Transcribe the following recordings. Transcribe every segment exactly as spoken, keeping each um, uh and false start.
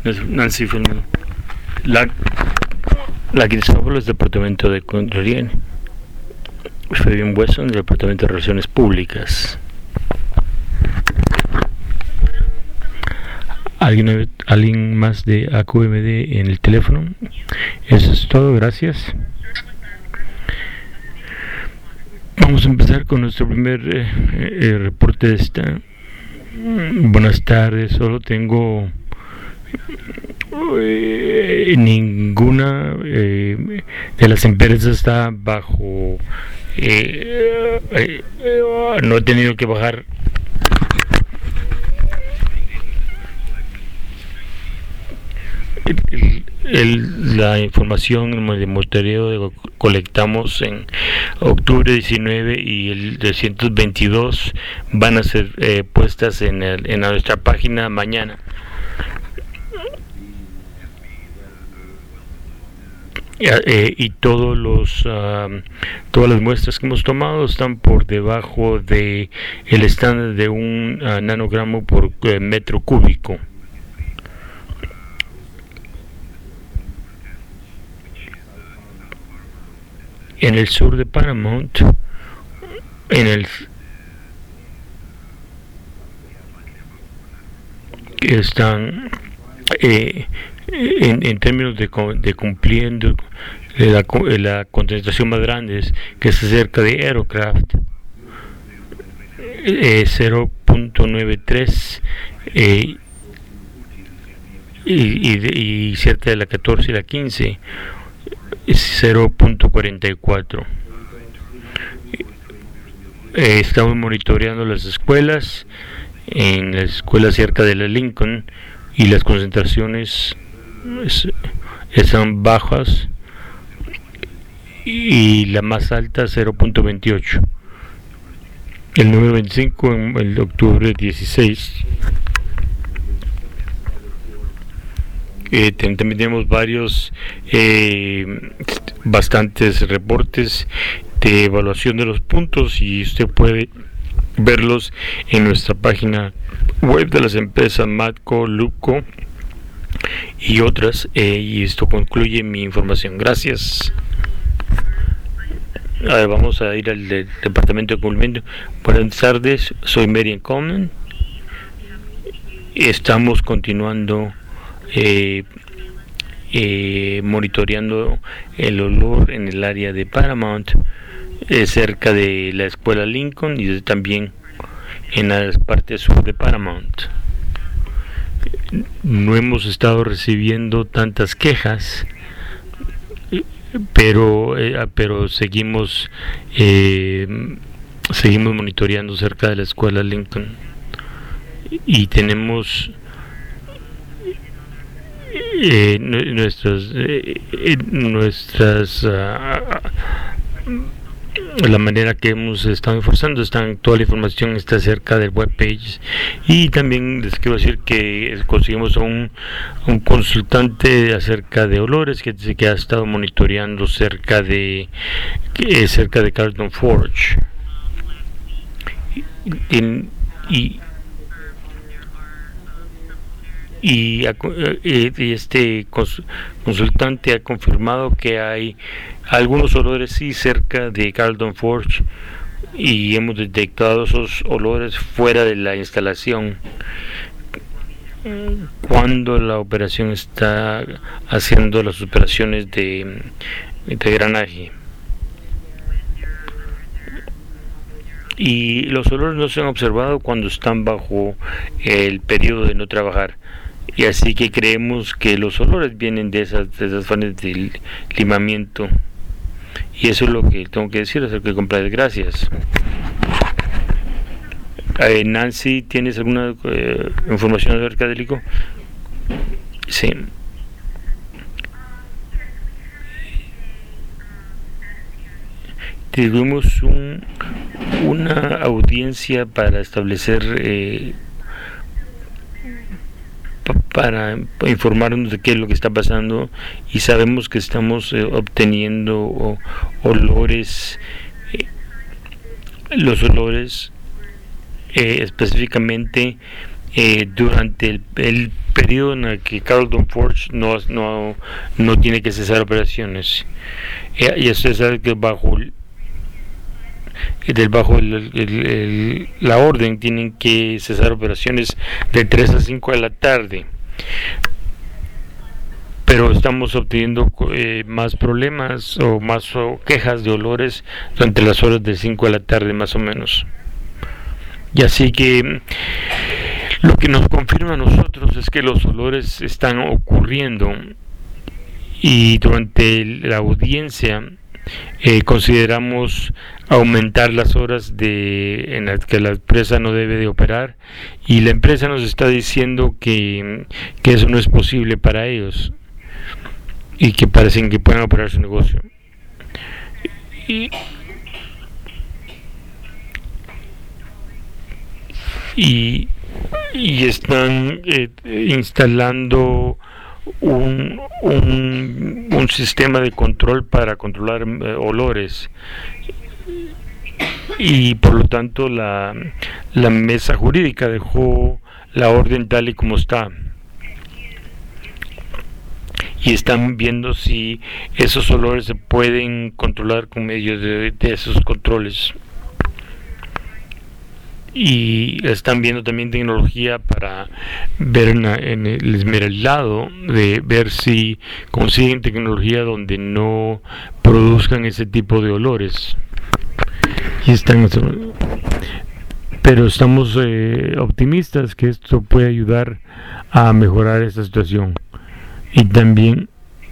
Nancy Filmino. La, la Cristóbal es Departamento de Contraloría. Fabián Wesson, del Departamento de Relaciones Públicas. ¿Alguien, ¿Alguien más de A Q M D en el teléfono? Eso es todo, gracias. Vamos a empezar con nuestro primer eh, eh, reporte de esta. Buenas tardes, solo tengo eh, ninguna eh, de las empresas está bajo eh, eh, eh, no he tenido que bajar el, el, la información de monitoreo que colectamos en octubre diecinueve y el trescientos veintidós van a ser eh, puestas en, el, en nuestra página mañana. Eh, y todos los uh, todas las muestras que hemos tomado están por debajo de el estándar de un uh, nanogramo por uh, metro cúbico. En el sur de Paramount, en el están eh, en, en términos de, de cumpliendo la, la concentración más grande que es cerca de Aerocraft, eh, cero punto noventa y tres eh, y, y, y cerca de la catorce y la quince cero punto cuarenta y cuatro. Eh, estamos monitoreando las escuelas, en la escuela cerca de la Lincoln, y las concentraciones es, están bajas y la más alta cero punto veintiocho. El número veinticinco en el octubre dieciséis. Eh, también tenemos varios eh, bastantes reportes de evaluación de los puntos y usted puede verlos en nuestra página web de las empresas Matco, Luco y otras, eh, y esto concluye mi información. Gracias. A ver, vamos a ir al de, departamento de cumplimiento. Buenas tardes, soy Marian Coleman. Estamos continuando Eh, eh, monitoreando el olor en el área de Paramount, eh, cerca de la escuela Lincoln y también en la parte sur de Paramount. No hemos estado recibiendo tantas quejas, pero eh, pero seguimos eh, seguimos monitoreando cerca de la escuela Lincoln y tenemos Eh, nuestras eh, nuestras uh, la manera que hemos estado enforzando están, toda la información está cerca del webpage. Y también les quiero decir que conseguimos a un, un consultante acerca de olores que, que ha estado monitoreando cerca de que, cerca de Carlton Forge y, y Y, y este consultante ha confirmado que hay algunos olores sí cerca de Carlton Forge y hemos detectado esos olores fuera de la instalación cuando la operación está haciendo las operaciones de, de granaje. Y los olores no se han observado cuando están bajo el periodo de no trabajar. Y así que creemos que los olores vienen de esas, de esas fases de limamiento. Y eso es lo que tengo que decir acerca de comprar. Gracias. Eh, Nancy, ¿tienes alguna eh, información acerca del I C O? Sí. Tuvimos un, una audiencia para establecer eh, para informarnos de qué es lo que está pasando y sabemos que estamos eh, obteniendo o, olores eh, los olores eh, específicamente eh, durante el, el periodo en el que Carlton Forge no, no, no tiene que cesar operaciones. Eh, y eso es algo que bajo del bajo el, el, el, la orden tienen que cesar operaciones de tres a cinco de la tarde, pero estamos obteniendo eh, más problemas o más o quejas de olores durante las horas de cinco de la tarde más o menos. Y así que lo que nos confirma a nosotros es que los olores están ocurriendo, y durante la audiencia eh, consideramos aumentar las horas de en las que la empresa no debe de operar, y la empresa nos está diciendo que, que eso no es posible para ellos y que parecen que pueden operar su negocio. Y, y, y están eh, instalando un, un, un sistema de control para controlar eh, olores, y por lo tanto la, la mesa jurídica dejó la orden tal y como está, y están viendo si esos olores se pueden controlar con medio de, de esos controles, y están viendo también tecnología para ver en, en el esmeraldado, de ver si consiguen tecnología donde no produzcan ese tipo de olores. Y están, pero estamos eh, optimistas que esto puede ayudar a mejorar esta situación. Y también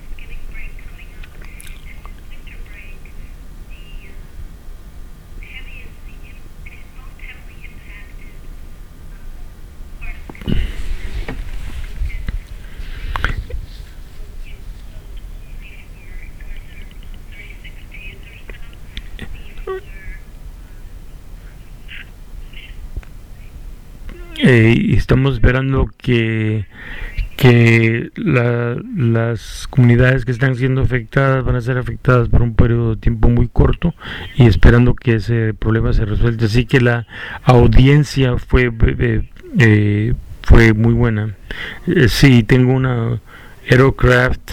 eh, estamos esperando que que la, las comunidades que están siendo afectadas van a ser afectadas por un periodo de tiempo muy corto, y esperando que ese problema se resuelva. Así que la audiencia fue eh, eh, fue muy buena. Eh, sí, tengo una Aerocraft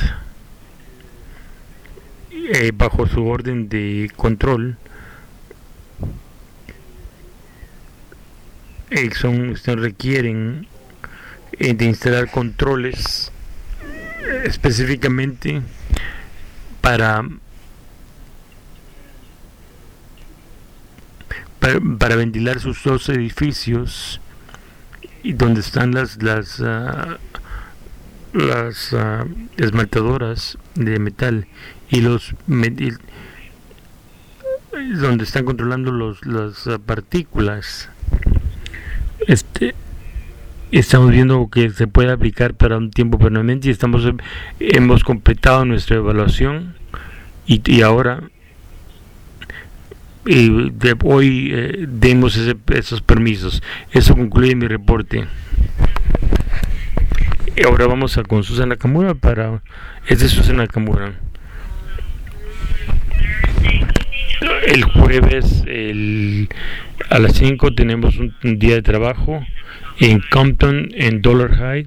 eh, bajo su orden de control. Eh, son, son requieren eh, de instalar controles eh, específicamente para, para para ventilar sus dos edificios, y donde están las las uh, las uh, esmaltadoras de metal, y los y, donde están controlando los las uh, partículas. Este, estamos viendo que se puede aplicar para un tiempo permanente, y estamos hemos completado nuestra evaluación, y, y ahora y de hoy eh, demos ese, esos permisos. Eso concluye mi reporte. Y ahora vamos a con Susan Nakamura para es de Susan Nakamura. El jueves el, a las cinco tenemos un, un día de trabajo en Compton, en Dollar High,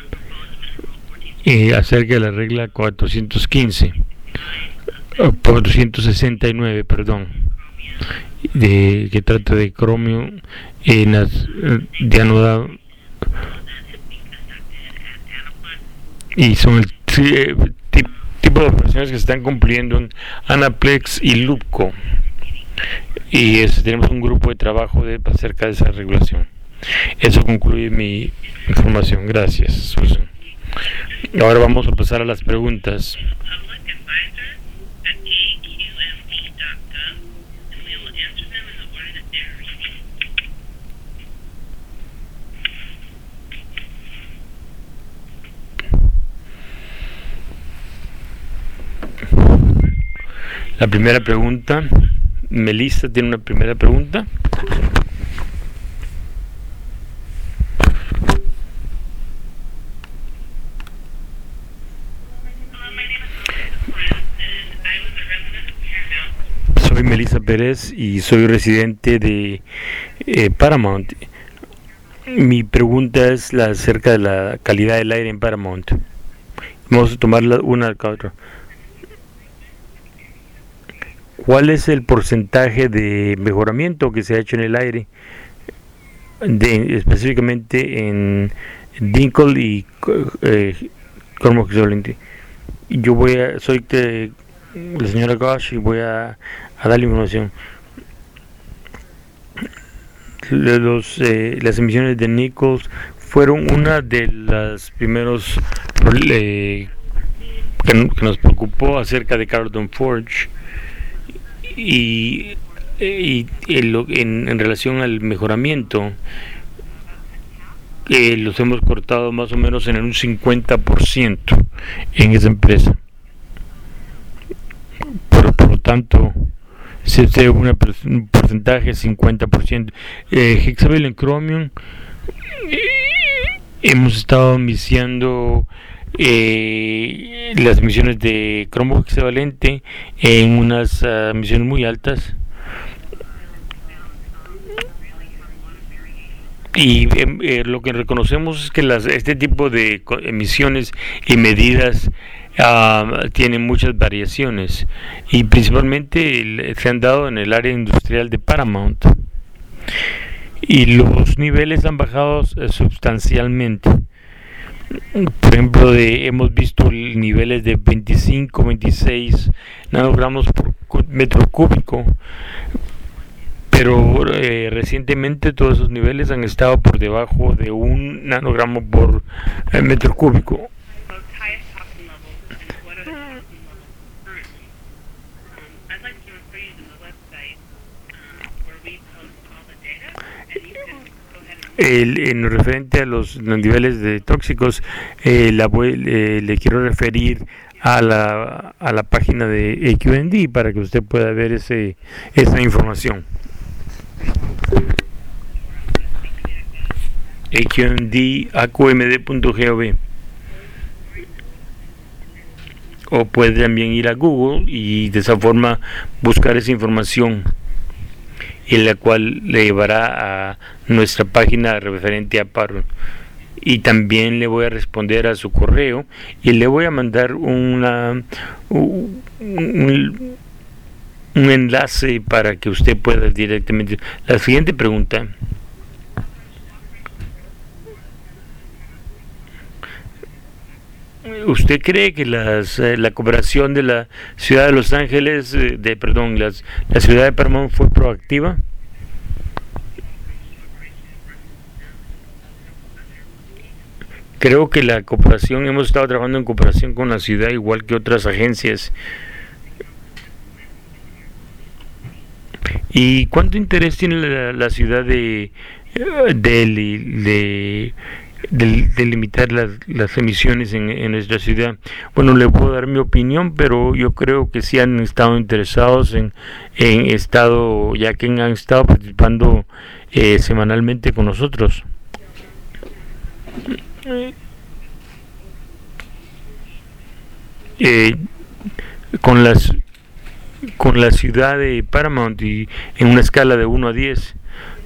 eh, acerca de la regla cuatrocientos quince, cuatrocientos sesenta y nueve, perdón, de, que trata de cromio en las de anodado, y son el eh, tip, tipo de operaciones que se están cumpliendo en Anaplex y Lupco, y es, tenemos un grupo de trabajo de, acerca de esa regulación. Eso concluye mi información. Gracias, Susan. Ahora vamos a pasar a las preguntas. La primera pregunta, Melissa tiene una primera pregunta. Soy Melissa Pérez y soy residente de eh, Paramount. Mi pregunta es la, acerca de la calidad del aire en Paramount. Vamos a tomarla una a otra. ¿Cuál es el porcentaje de mejoramiento que se ha hecho en el aire, de, específicamente en Dingle y eh, Cormac Solente? Yo voy a, soy que, la señora Gosh, y voy a, a darle información. Los, eh, las emisiones de Nichols fueron una de las primeros eh, que, que nos preocupó acerca de Carlton Forge, y, y en, en, en relación al mejoramiento, eh, los hemos cortado más o menos en un cincuenta por ciento en esa empresa. Por, por lo tanto, se hace un porcentaje cincuenta por ciento. Eh, Hexavalent en Chromium, eh, hemos estado iniciando eh, las emisiones de cromo hexavalente en unas uh, emisiones muy altas, y eh, lo que reconocemos es que las, este tipo de emisiones y medidas Uh, tienen muchas variaciones, y principalmente se han dado en el área industrial de Paramount, y los niveles han bajado uh, sustancialmente. Por ejemplo, de, hemos visto niveles de veinticinco, veintiséis nanogramos por metro cúbico, pero eh, recientemente todos esos niveles han estado por debajo de un nanogramo por eh, metro cúbico. El, en lo referente a los, los niveles de tóxicos, eh, la, eh, le quiero referir a la, a la página de A Q M D para que usted pueda ver ese, esa información. A Q M D, A Q M D punto gov, o puede también ir a Google y de esa forma buscar esa información, en la cual le llevará a nuestra página referente a paro. Y también le voy a responder a su correo y le voy a mandar una un, un, un enlace para que usted pueda directamente. La siguiente pregunta: ¿usted cree que las, eh, la cooperación de la ciudad de Los Ángeles, eh, de perdón, las, la ciudad de Paramount fue proactiva? Creo que la cooperación, hemos estado trabajando en cooperación con la ciudad igual que otras agencias. ¿Y cuánto interés tiene la, la ciudad de de, de, de, de limitar las, las emisiones en, en nuestra ciudad? Bueno, le puedo dar mi opinión, pero yo creo que sí han estado interesados en, en estado, ya que han estado participando eh, semanalmente con nosotros. Eh, con las con la ciudad de Paramount, y en una escala de uno a diez,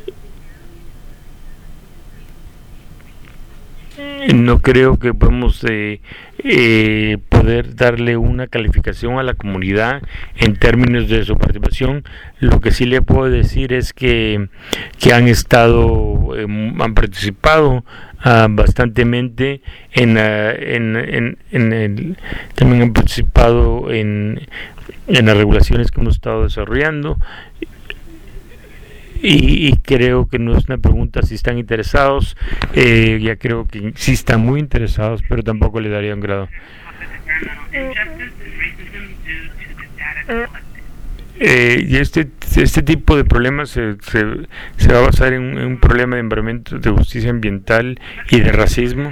no creo que podemos eh, eh, poder darle una calificación a la comunidad en términos de su participación. Lo que sí le puedo decir es que, que han estado, eh, han participado uh, bastantemente en, uh, en, en, en el, también han participado en, en las regulaciones que hemos estado desarrollando. Y, y creo que no es una pregunta si están interesados, eh, ya creo que sí están muy interesados, pero tampoco le daría un grado. Eh, y este este tipo de problemas se, se, se va a basar en un, en un problema de environment, de justicia ambiental y de racismo.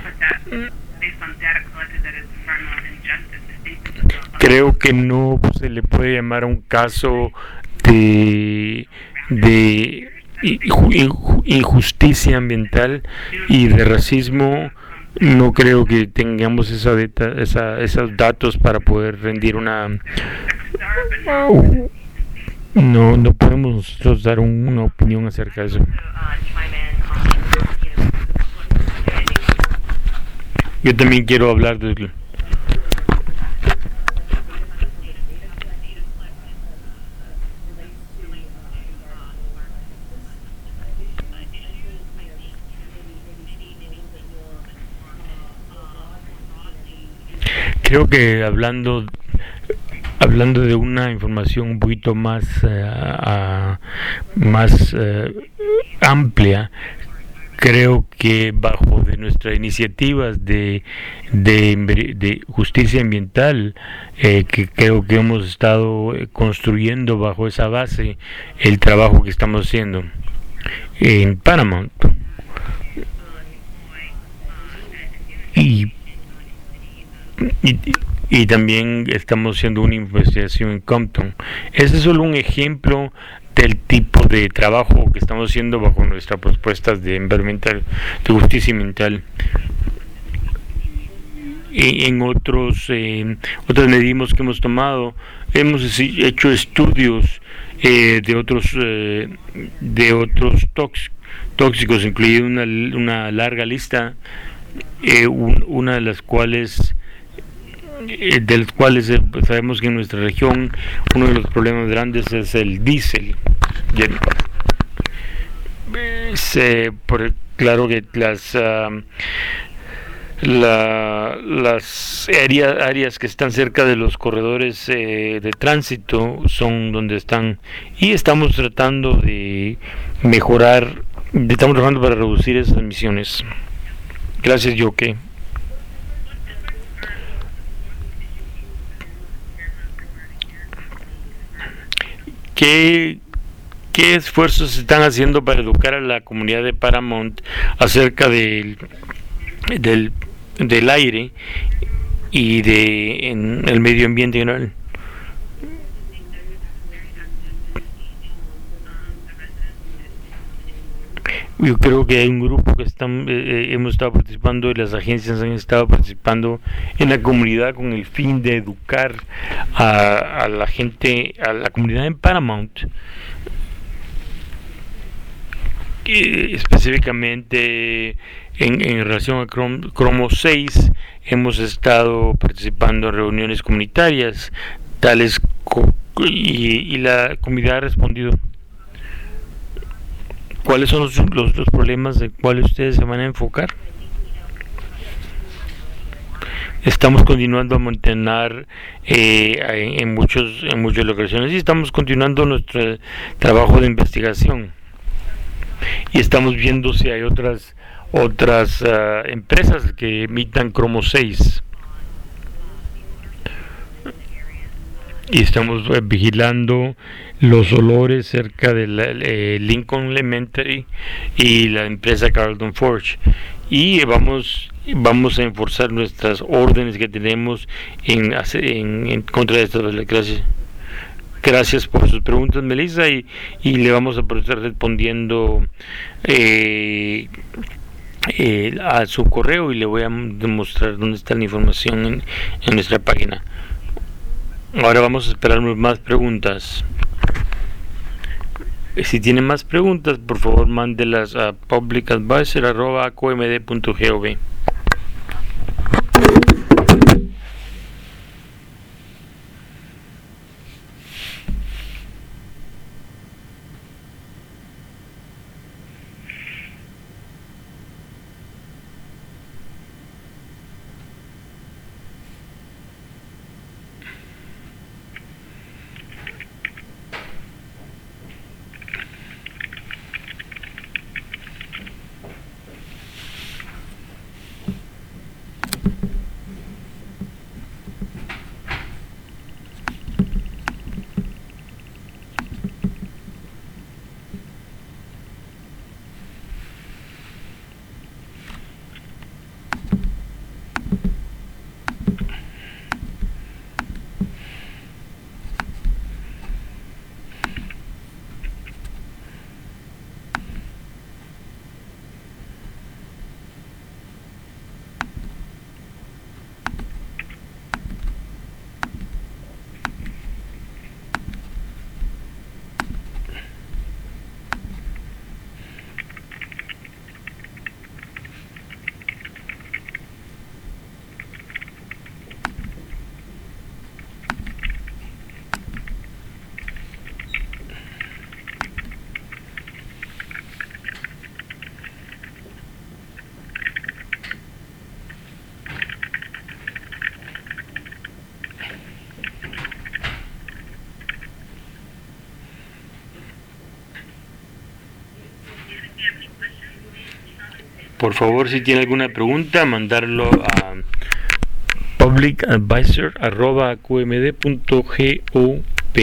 Creo que no se le puede llamar a un caso de de injusticia ambiental y de racismo. No creo que tengamos esa data, esa, esos datos para poder rendir una no no podemos nosotros dar un, una opinión acerca de eso. Yo también quiero hablar de... Creo que hablando hablando de una información un poquito más uh, uh, más uh, amplia, creo que bajo de nuestras iniciativas de de, de justicia ambiental, eh, que creo que hemos estado construyendo bajo esa base el trabajo que estamos haciendo en Paramount. Y Y, y también estamos haciendo una investigación en Compton. Ese es solo un ejemplo del tipo de trabajo que estamos haciendo bajo nuestras propuestas de environmental, de justicia ambiental. Y en otros eh, otras medidas que hemos tomado, hemos hecho estudios eh, de otros eh, de otros tóxicos, incluido una, una larga lista, eh, un, una de las cuales de los cuales sabemos que en nuestra región uno de los problemas grandes es el diésel. Es, eh, por, claro que las uh, la, las áreas, áreas que están cerca de los corredores eh, de tránsito son donde están, y estamos tratando de mejorar, estamos trabajando para reducir esas emisiones. Gracias, Yoke. ¿Qué, ¿Qué esfuerzos se están haciendo para educar a la comunidad de Paramount acerca del, del, del aire y de en el medio ambiente en general? Yo creo que hay un grupo que están, eh, hemos estado participando, y las agencias han estado participando en la comunidad con el fin de educar a, a la gente, a la comunidad en Paramount, y específicamente en, en relación a Crom, Cromo seis. Hemos estado participando en reuniones comunitarias tales co y, y la comunidad ha respondido. ¿Cuáles son los, los, los problemas de cuáles ustedes se van a enfocar? Estamos continuando a mantener eh, en, en, muchos, en muchas locaciones, y estamos continuando nuestro trabajo de investigación. Y estamos viendo si hay otras otras uh, empresas que emitan Cromo seis. Y estamos eh, vigilando los olores cerca de la, eh, Lincoln Elementary y la empresa Carlton Forge, y vamos vamos a enforzar nuestras órdenes que tenemos en, en, en contra de estas. Gracias gracias por sus preguntas, Melissa, y, y le vamos a estar respondiendo eh, eh, a su correo, y le voy a demostrar dónde está la información en, en nuestra página. Ahora vamos a esperar más preguntas. Si tienen más preguntas, por favor mándelas a publicadvisor arroba c o m d punto gov. Por favor, si tiene alguna pregunta, mandarlo a publicadvisor arroba q m d punto gov.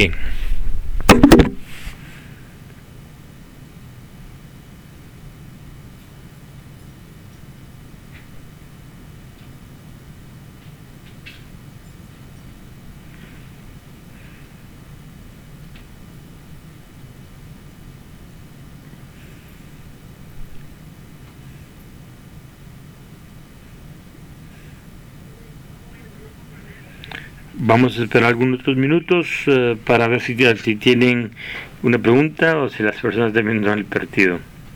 Vamos a esperar algunos otros minutos uh, para ver si, si tienen una pregunta o si las personas también viendo el partido.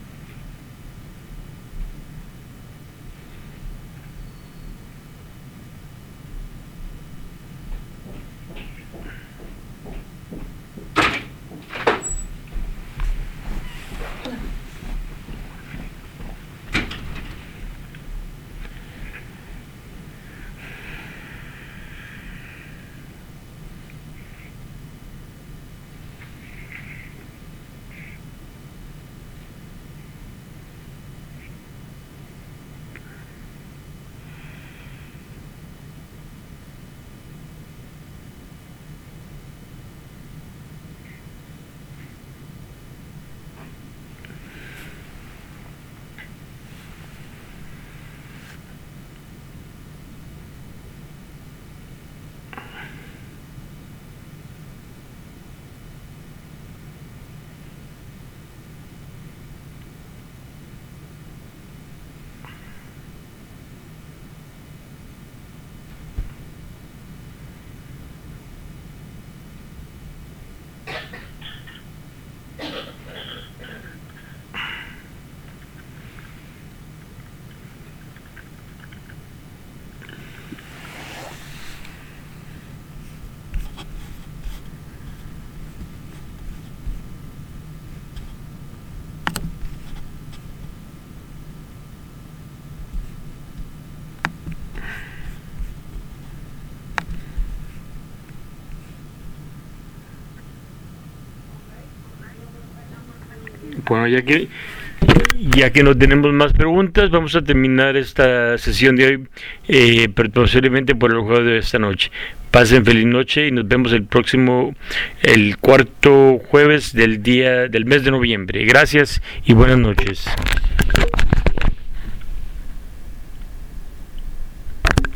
Bueno, ya que ya que no tenemos más preguntas, vamos a terminar esta sesión de hoy, eh, pero posiblemente por el juego de esta noche. Pasen feliz noche y nos vemos el próximo, el cuarto jueves del día del mes de noviembre. Gracias y buenas noches.